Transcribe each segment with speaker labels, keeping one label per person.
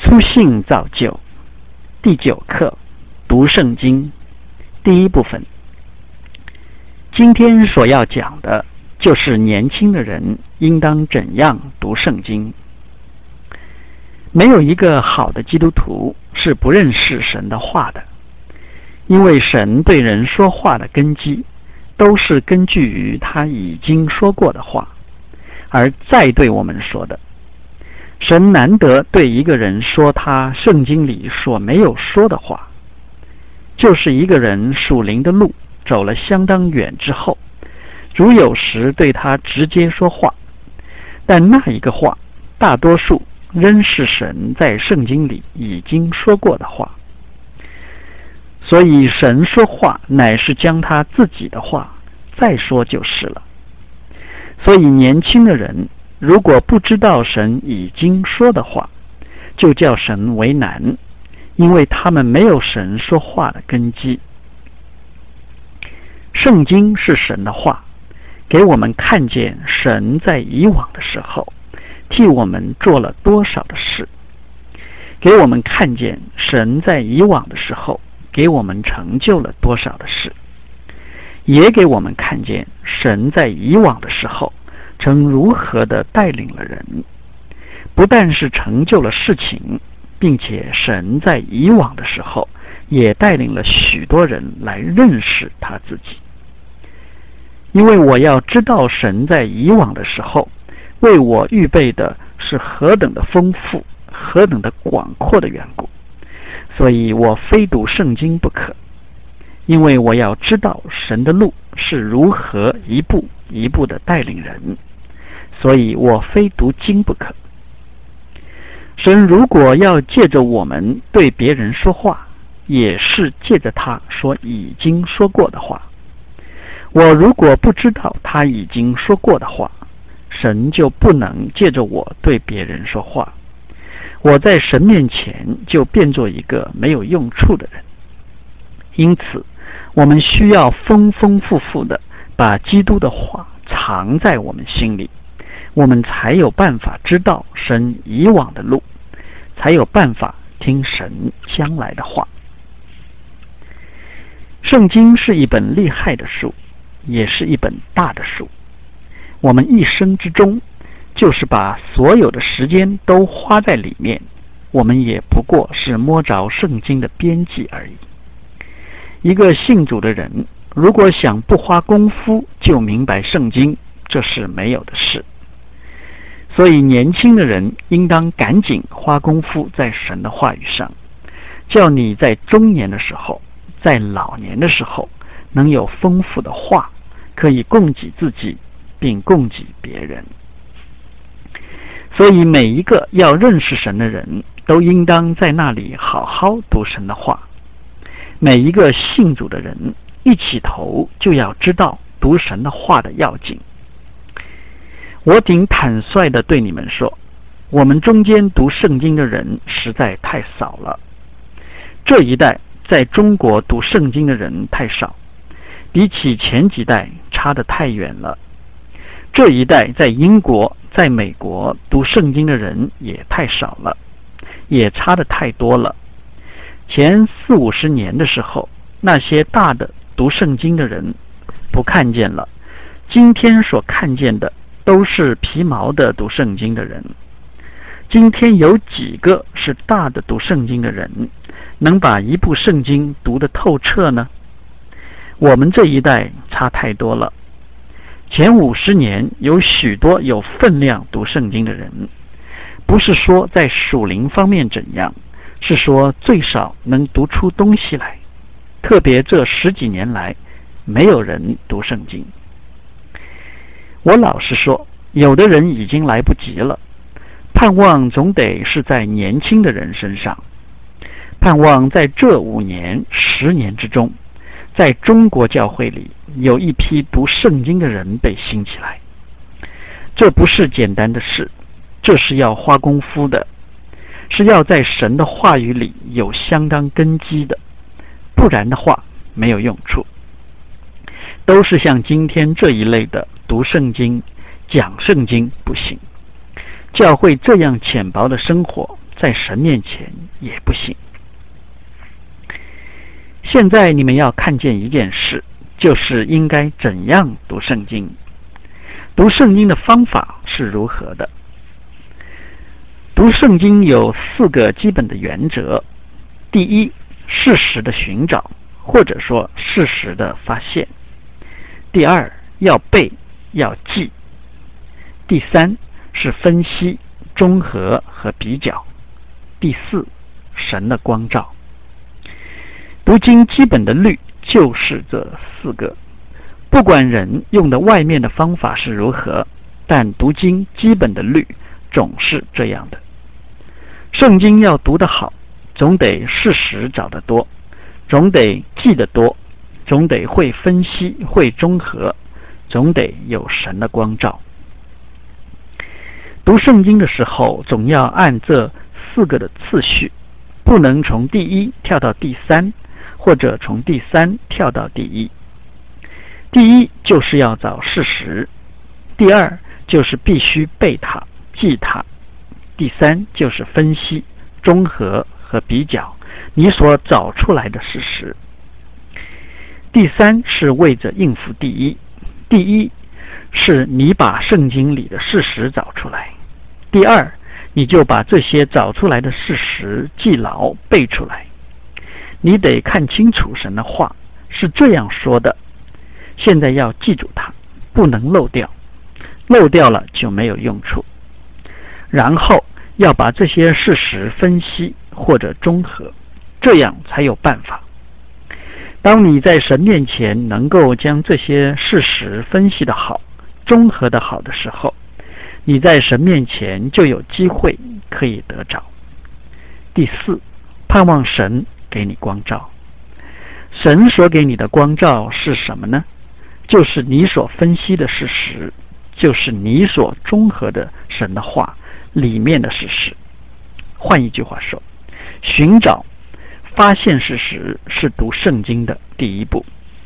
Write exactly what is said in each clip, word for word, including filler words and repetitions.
Speaker 1: 初信造就第九课，读圣经。第一部分，今天所要讲的就是年轻的人应当怎样读圣经。没有一个好的基督徒是不认识神的话的，因为神对人说话的根基都是根据于他已经说过的话，而再对我们说的。神难得对一个人说他圣经里所没有说的话，就是一个人属灵的路走了相当远之后，主有时对他直接说话，但那一个话大多数仍是神在圣经里已经说过的话。所以神说话乃是将他自己的话再说就是了。所以年轻的人如果不知道神已经说的话，就叫神为难，因为他们没有神说话的根基。圣经是神的话，给我们看见神在以往的时候替我们做了多少的事，给我们看见神在以往的时候给我们成就了多少的事，也给我们看见神在以往的时候曾如何的带领了人，不但是成就了事情，并且神在以往的时候也带领了许多人来认识他自己。因为我要知道神在以往的时候为我预备的是何等的丰富，何等的广阔的缘故，所以我非读圣经不可。因为我要知道神的路是如何一步一步的带领人，所以我非读经不可。神如果要借着我们对别人说话，也是借着他所已经说过的话。我如果不知道他已经说过的话，神就不能借着我对别人说话，我在神面前就变作一个没有用处的人。因此我们需要丰丰富富的把基督的话藏在我们心里，我们才有办法知道神以往的路，才有办法听神将来的话。圣经是一本厉害的书，也是一本大的书。我们一生之中就是把所有的时间都花在里面，我们也不过是摸着圣经的边际而已。一个信主的人如果想不花功夫就明白圣经，这是没有的事。所以年轻的人应当赶紧花功夫在神的话语上，叫你在中年的时候，在老年的时候能有丰富的话可以供给自己并供给别人。所以每一个要认识神的人都应当在那里好好读神的话。每一个信主的人一起头就要知道读神的话的要紧。我挺坦率地对你们说，我们中间读圣经的人实在太少了。这一代在中国读圣经的人太少，比起前几代差得太远了。这一代在英国、在美国读圣经的人也太少了，也差得太多了。前四五十年的时候，那些大的读圣经的人不看见了，今天所看见的都是皮毛的读圣经的人。今天有几个是大的读圣经的人能把一部圣经读得透彻呢？我们这一代差太多了。前五十年有许多有分量读圣经的人，不是说在属灵方面怎样，是说最少能读出东西来。特别这十几年来没有人读圣经。我老实说，有的人已经来不及了，盼望总得是在年轻的人身上。盼望在这五年十年之中，在中国教会里有一批读圣经的人被兴起来。这不是简单的事，这是要花功夫的，是要在神的话语里有相当根基的，不然的话没有用处。都是像今天这一类的读圣经、讲圣经不行。教会这样浅薄的生活在神面前也不行。现在你们要看见一件事，就是应该怎样读圣经。读圣经的方法是如何的？读圣经有四个基本的原则。第一，事实的寻找，或者说事实的发现。第二，要背，要记。第三是分析、综合和比较。第四，神的光照。读经基本的律就是这四个，不管人用的外面的方法是如何，但读经基本的律总是这样的。圣经要读得好，总得事实找得多，总得记得多，总得会分析、会综合，总得有神的光照。读圣经的时候，总要按这四个的次序，不能从第一跳到第三，或者从第三跳到第一。第一就是要找事实，第二就是必须背它、记它，第三就是分析、综合和比较你所找出来的事实。第三是为着应付第一，第一是你把圣经里的事实找出来，第二你就把这些找出来的事实记牢背出来。你得看清楚神的话是这样说的，现在要记住它，不能漏掉，漏掉了就没有用处。然后要把这些事实分析或者综合，这样才有办法。当你在神面前能够将这些事实分析得好、综合得好的时候，你在神面前就有机会可以得着。第四，盼望神给你光照。神所给你的光照是什么呢？就是你所分析的事实，就是你所综合的神的话里面的事实。换一句话说，寻找、发现事实是读圣经的第一步。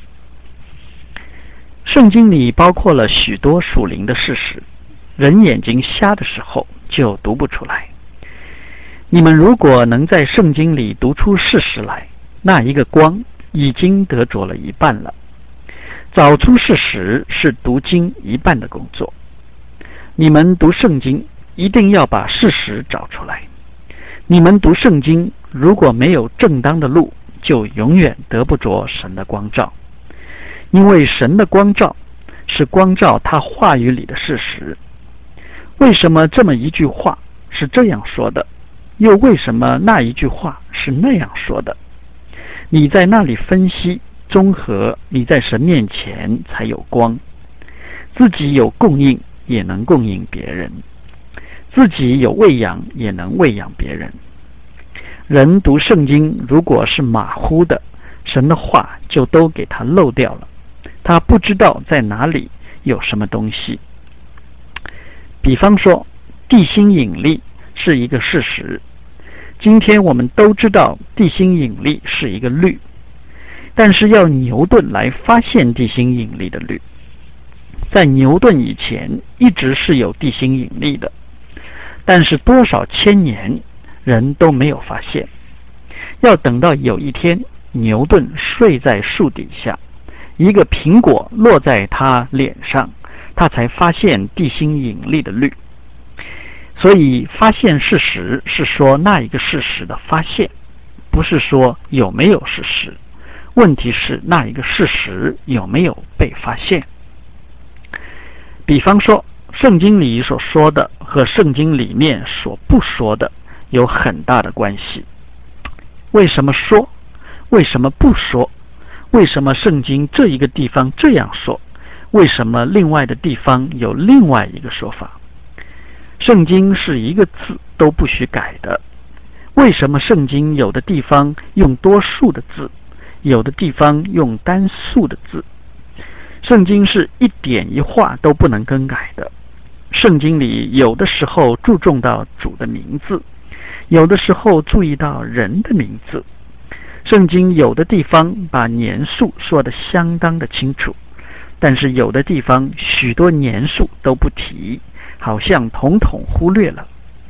Speaker 1: 圣经里包括了许多属灵的事实，人眼睛瞎的时候就读不出来。你们如果能在圣经里读出事实来，那一个光已经得着了一半了。找出事实是读经一半的工作。你们读圣经一定要把事实找出来。你们读圣经如果没有正当的路，就永远得不着神的光照。因为神的光照是光照他话语里的事实。为什么这么一句话是这样说的，又为什么那一句话是那样说的？你在那里分析综合，你在神面前才有光。自己有供应也能供应别人，自己有喂养也能喂养别人。人读圣经如果是马虎的，神的话就都给他漏掉了，他不知道在哪里有什么东西。比方说，地心引力是一个事实。今天我们都知道地心引力是一个律，但是要牛顿来发现地心引力的律。在牛顿以前一直是有地心引力的，但是多少千年人都没有发现。要等到有一天牛顿睡在树底下，一个苹果落在他脸上，他才发现地心引力的律。所以发现事实是说那一个事实的发现，不是说有没有事实。问题是那一个事实有没有被发现。比方说，圣经里所说的和圣经里面所不说的有很大的关系。为什么说？为什么不说？为什么圣经这一个地方这样说？为什么另外的地方有另外一个说法？圣经是一个字都不许改的。为什么圣经有的地方用多数的字，有的地方用单数的字？圣经是一点一画都不能更改的。圣经里有的时候注重到主的名字，有的时候注意到人的名字。圣经有的地方把年数说得相当的清楚，但是有的地方许多年数都不提，好像统统忽略了。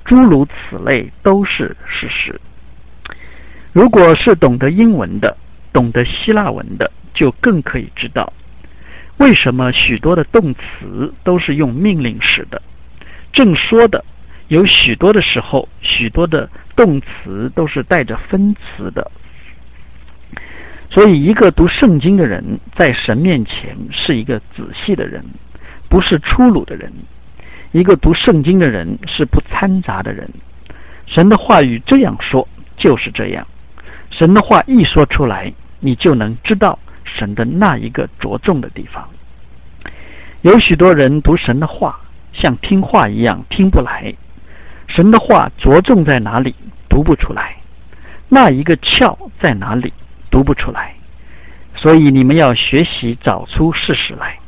Speaker 1: 诸如此类都是事实。如果是懂得英文的，懂得希腊文的，就更可以知道为什么许多的动词都是用命令式的。正说的有许多的时候，许多的动词都是带着分词的。所以一个读圣经的人在神面前是一个仔细的人，不是粗鲁的人。一个读圣经的人是不掺杂的人。神的话语这样说就是这样，神的话一说出来，你就能知道神的那一个着重的地方。有许多人读神的话像听话一样听不来，神的话着重在哪里读不出来，那一个窍在哪里读不出来。所以你们要学习找出事实来。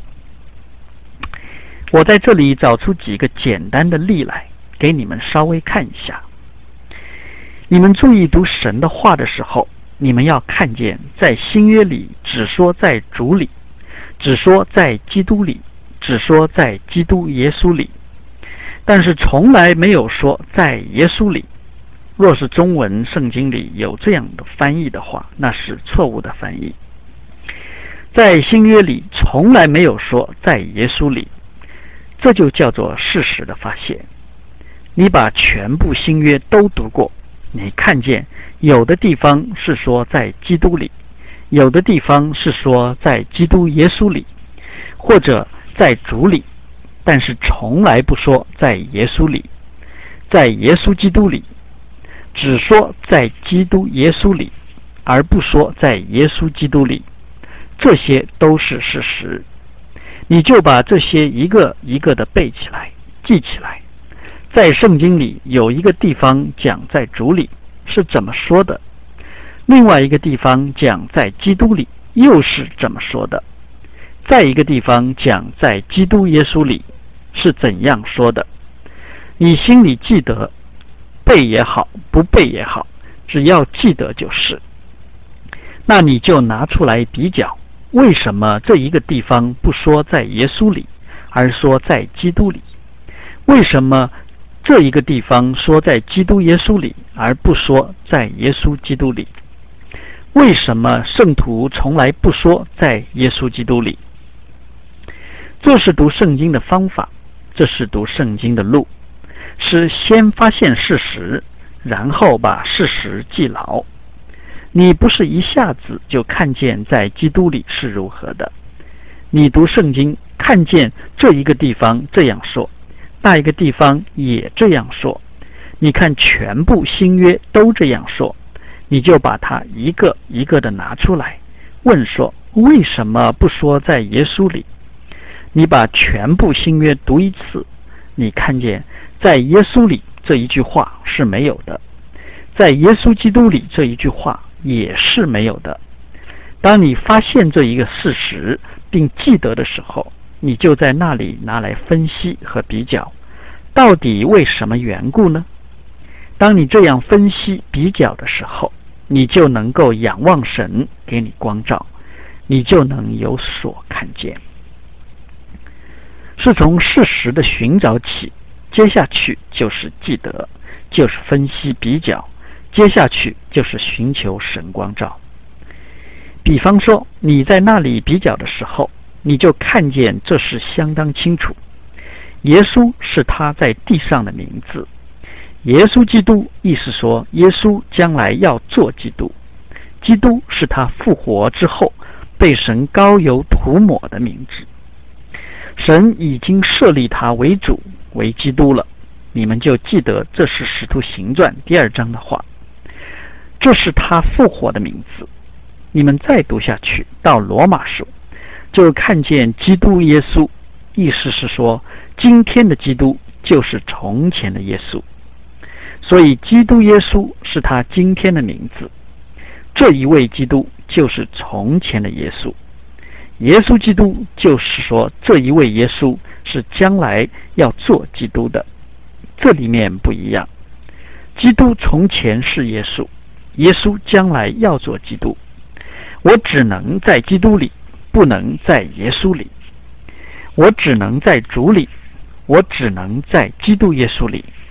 Speaker 1: 我在这里找出几个简单的例来给你们稍微看一下。你们注意读神的话的时候，你们要看见在新约里只说在主里，只说在基督里，只说在基督耶稣里，但是从来没有说在耶稣里。若是中文圣经里有这样的翻译的话，那是错误的翻译。在新约里从来没有说在耶稣里，这就叫做事实的发现。你把全部新约都读过，你看见有的地方是说在基督里，有的地方是说在基督耶稣里，或者在主里，但是从来不说在耶稣里，在耶稣基督里，只说在基督耶稣里，而不说在耶稣基督里。这些都是事实。你就把这些一个一个的背起来，记起来。在圣经里有一个地方讲在主里是怎么说的，另外一个地方讲在基督里又是怎么说的，再一个地方讲在基督耶稣里是怎样说的。你心里记得，背也好，不背也好，只要记得就是。那你就拿出来比较，为什么这一个地方不说在耶稣里，而说在基督里？为什么这一个地方说在基督耶稣里，而不说在耶稣基督里？为什么圣徒从来不说在耶稣基督里？这是读圣经的方法，这是读圣经的路，是先发现事实，然后把事实记牢。你不是一下子就看见在基督里是如何的。你读圣经，看见这一个地方这样说，那一个地方也这样说，你看全部新约都这样说，你就把它一个一个的拿出来，问说为什么不说在耶稣里？你把全部新约读一次，你看见在耶稣里这一句话是没有的，在耶稣基督里这一句话也是没有的。当你发现这一个事实并记得的时候，你就在那里拿来分析和比较，到底为什么缘故呢？当你这样分析比较的时候，你就能够仰望神给你光照，你就能有所看见。是从事实的寻找起，接下去就是记得，就是分析比较，接下去就是寻求神光照。比方说你在那里比较的时候，你就看见这是相当清楚。耶稣是他在地上的名字，耶稣基督意思说耶稣将来要做基督，基督是他复活之后被神膏油涂抹的名字。神已经设立他为主为基督了，你们就记得这是使徒行传第二章的话，这是他复活的名字。你们再读下去到罗马书，就看见基督耶稣，意思是说今天的基督就是从前的耶稣，所以基督耶稣是他今天的名字，这一位基督就是从前的耶稣。耶稣基督就是说这一位耶稣是将来要做基督的，这里面不一样。基督从前是耶稣，耶稣将来要做基督。我只能在基督里，不能在耶稣里。我只能在主里，我只能在基督耶稣里，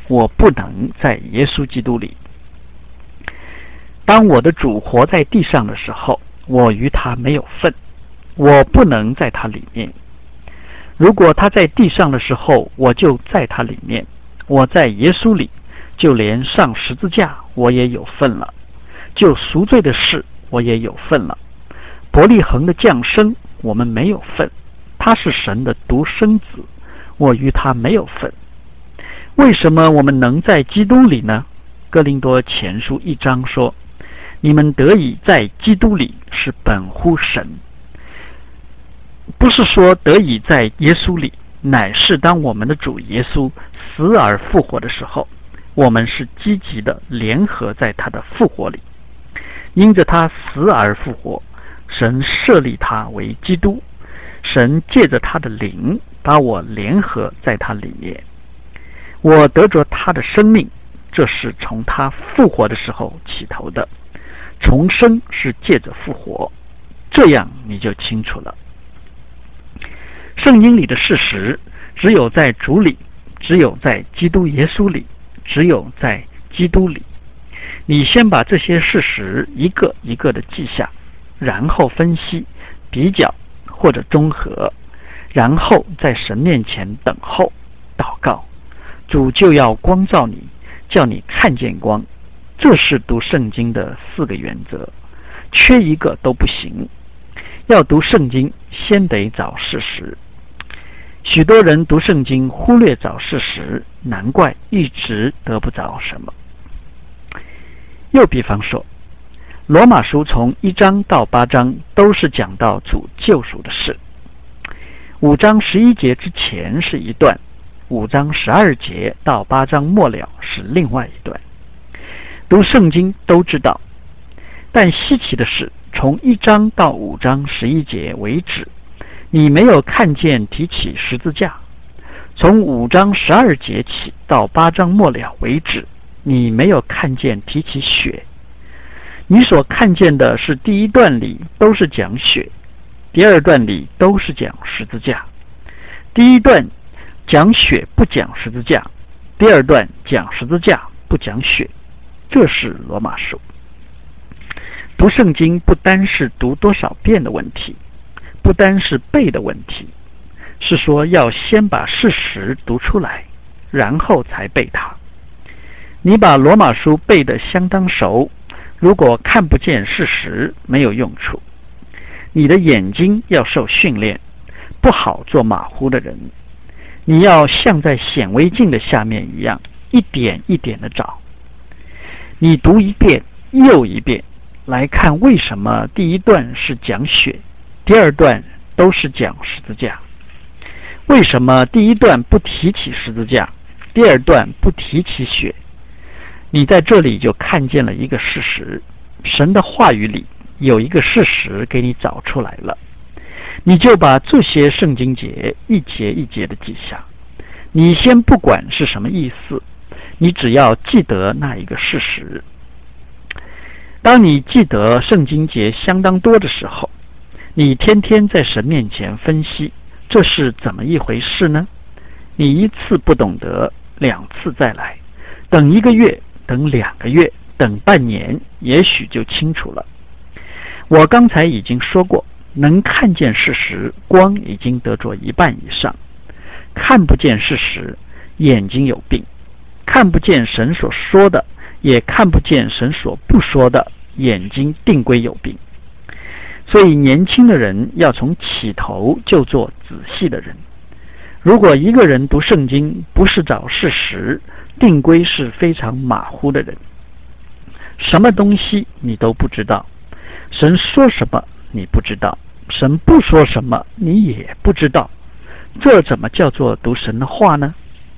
Speaker 1: 我不能在耶稣基督里。当我的主活在地上的时候，我与他没有份，我不能在他里面。如果他在地上的时候，我就在他里面，我在耶稣里，就连上十字架我也有份了，就赎罪的事我也有份了。伯利恒的降生我们没有份，他是神的独生子，我与他没有份。为什么我们能在基督里呢？哥林多前书一章说，你们得以在基督里是本乎神。不是说得以在耶稣里，乃是当我们的主耶稣死而复活的时候，我们是积极的联合在他的复活里。因着他死而复活，神设立他为基督，神借着他的灵把我联合在他里面，我得着他的生命，这是从他复活的时候起头的。重生是借着复活，这样你就清楚了。圣经里的事实，只有在主里，只有在基督耶稣里，只有在基督里。你先把这些事实一个一个的记下，然后分析、比较或者综合，然后在神面前等候、祷告，主就要光照你，叫你看见光。这是读圣经的四个原则，缺一个都不行。要读圣经，先得找事实。许多人读圣经忽略找事实，难怪一直得不着什么。又比方说，罗马书从一章到八章都是讲到主救赎的事，五章十一节之前是一段，五章十二节到八章末了是另外一段。读圣经都知道，但稀奇的是，从一章到五章十一节为止，你没有看见提起十字架；从五章十二节起到八章末了为止，你没有看见提起血。你所看见的是第一段里都是讲血，第二段里都是讲十字架。第一段讲血不讲十字架，第二段讲十字架不讲血。这是罗马书。读圣经不单是读多少遍的问题，不单是背的问题，是说要先把事实读出来，然后才背它。你把罗马书背得相当熟，如果看不见事实，没有用处。你的眼睛要受训练，不好做马虎的人。你要像在显微镜的下面一样，一点一点的找。你读一遍又一遍，来看为什么第一段是讲血，第二段都是讲十字架。为什么第一段不提起十字架，第二段不提起血？你在这里就看见了一个事实，神的话语里有一个事实给你找出来了，你就把这些圣经节一节一节的记下。你先不管是什么意思，你只要记得那一个事实。当你记得圣经节相当多的时候，你天天在神面前分析，这是怎么一回事呢？你一次不懂得，两次再来，等一个月，等两个月，等半年，也许就清楚了。我刚才已经说过，能看见事实，光已经得着一半以上；看不见事实，眼睛有病；看不见神所说的，也看不见神所不说的，眼睛定归有病。所以年轻的人要从起头就做仔细的人。如果一个人读圣经不是找事实，定归是非常马虎的人。什么东西你都不知道，神说什么你不知道，神不说什么你也不知道，这怎么叫做读神的话呢？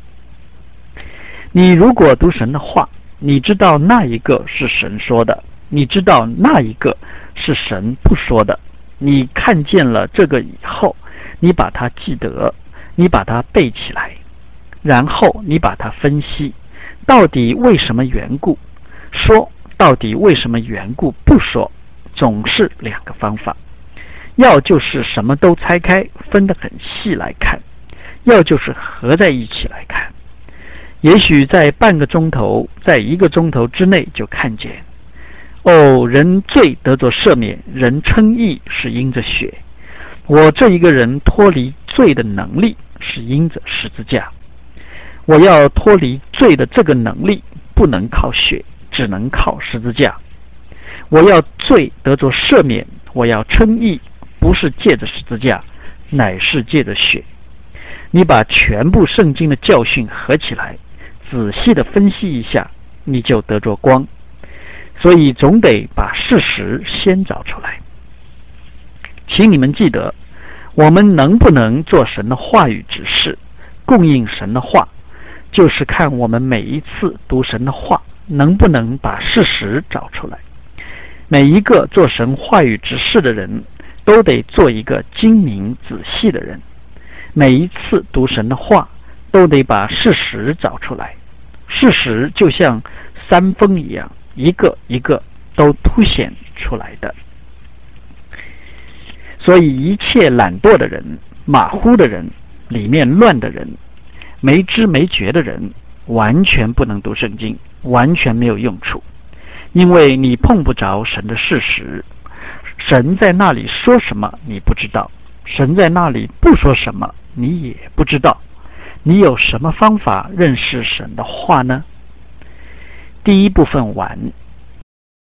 Speaker 1: 你如果读神的话，你知道那一个是神说的，你知道那一个是神不说的，你看见了这个以后，你把它记得，你把它背起来，然后你把它分析，到底为什么缘故说，到底为什么缘故不说，总是两个方法。要就是什么都拆开，分得很细来看；要就是合在一起来看。 也许在半个钟头，在一个钟头之内就看见。哦，人罪得着赦免，人称义是因着血。我这一个人脱离罪的能力是因着十字架。我要脱离罪的这个能力，不能靠血，只能靠十字架。我要罪得着赦免，我要称义，不是借着十字架，乃是借着血。你把全部圣经的教训合起来，仔细的分析一下，你就得着光。所以总得把事实先找出来。请你们记得，我们能不能做神的话语指示，供应神的话，就是看我们每一次读神的话能不能把事实找出来。每一个做神话语指示的人都得做一个精明仔细的人，每一次读神的话都得把事实找出来。事实就像山峰一样，一个一个都凸显出来的。所以一切懒惰的人、马虎的人、里面乱的人、没知没觉的人，完全不能读圣经，完全没有用处。因为你碰不着神的事实，神在那里说什么你不知道，神在那里不说什么你也不知道。你有什么方法认识神的话呢？第一部分完。